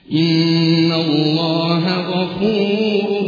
إن الله غفور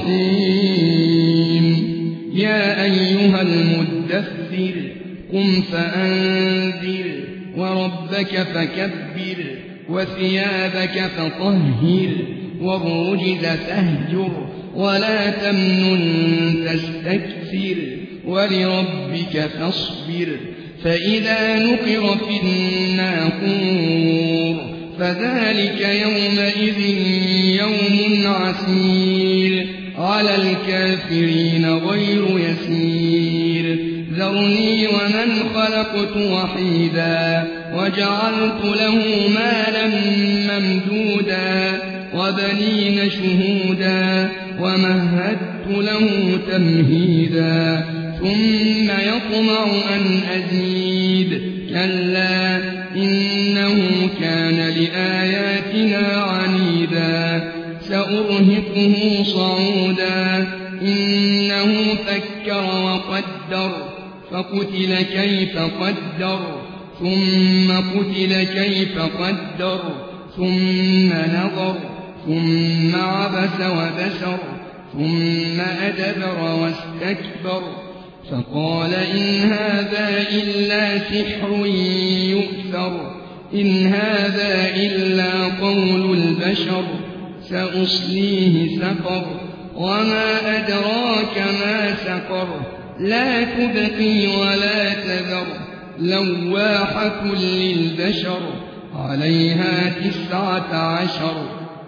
رحيم. يا أيها المدثر قم فأنذر وربك فكبر وثيابك فطهر والرجز فاهجر ولا تمنن تستكثر ولربك فاصبر. فإذا نقر في الناقور فذلك يومئذ يوم عسير على الكافرين غير يسير. ذرني ومن خلقت وحيدا وجعلت له مالا ممدودا وبنين شهودا ومهدت له تمهيدا ثم يطمع أن أزيد كلا إنه كان لآياتنا عنيدا سأرهقه صعودا إنه فكر وقدر فقتل كيف قدر ثم قتل كيف قدر ثم نظر ثم عبس وبسر ثم أدبر واستكبر فقال إن هذا إلا سحر يؤثر إن هذا إلا قول البشر سأصليه سقر وما أدراك ما سقر لا تبقي ولا تذر لواحة للبشر عليها 19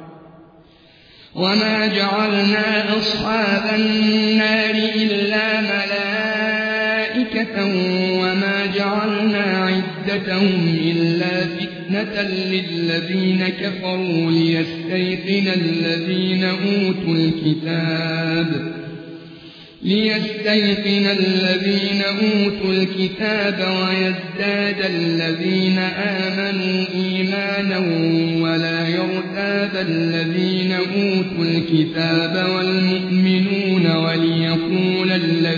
وما جعلنا أصحاب النار إلا ملائكة وما جعلنا عدتهم إلا فتنة للذين كفروا ليستيقن الذين أوتوا الكتاب ويزداد الذين آمنوا إيمانا ولا يرتاب الذين أوتوا الكتاب والمؤمنون وليقول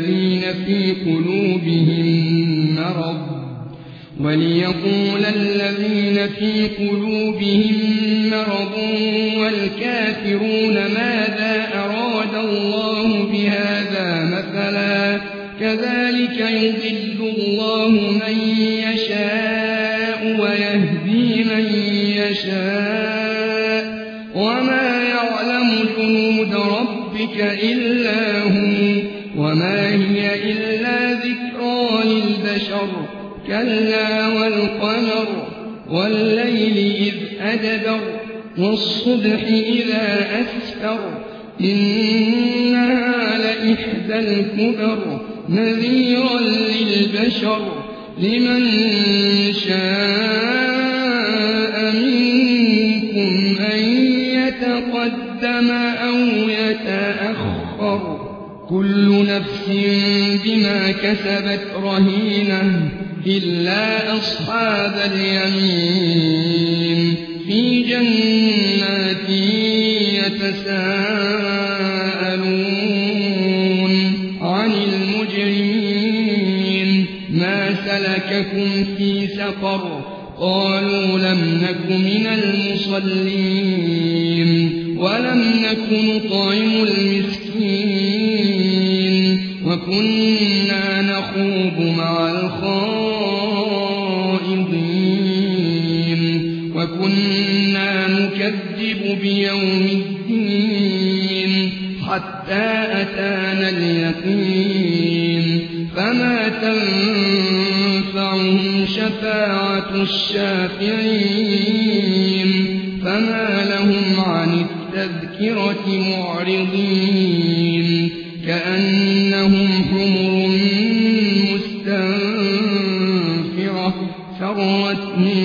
الذين في قلوبهم مرض والكافرون ماذا أراد الله بهذا مثلا كذلك يضل الله من يشاء ويهدي من يشاء وما يعلم جنود ربك إلا هو وما هي إلا ذكرى للبشر كلا والقمر والليل إذ أدبر والصبح إذا أسفر إنها لإحدى الكبر نذيرا للبشر لمن شاء منكم أن يتقدم أو يتأخر كل نفس بما كسبت رهينة إلا أصحاب اليمين في جنات يتساءلون عن المجرمين ما سلككم في سقر قالوا لم نك من المصلين ولم نك نطعم المسكين وكنا نخوض مع الخائضين وكنا نكذب بيوم الدين حتى أتانا اليقين فما تنفعهم شفاعة الشافعين فما لهم عن التذكرة معرضين كأنهم حمر مستنفرة فرت من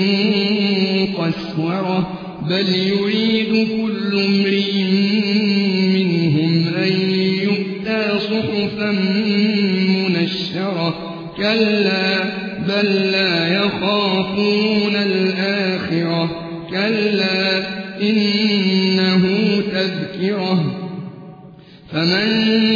قسورة بل يريد كل امرئ منهم أن يؤتى صحفا منشرة كلا بل لا يخافون الآخرة كلا إنه تذكرة فمن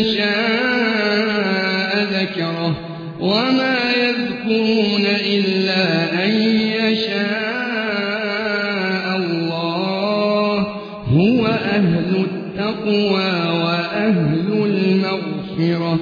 شاء ذكره وما يذكرون إلا أن يشاء الله هو أهل التقوى وأهل المغفرة.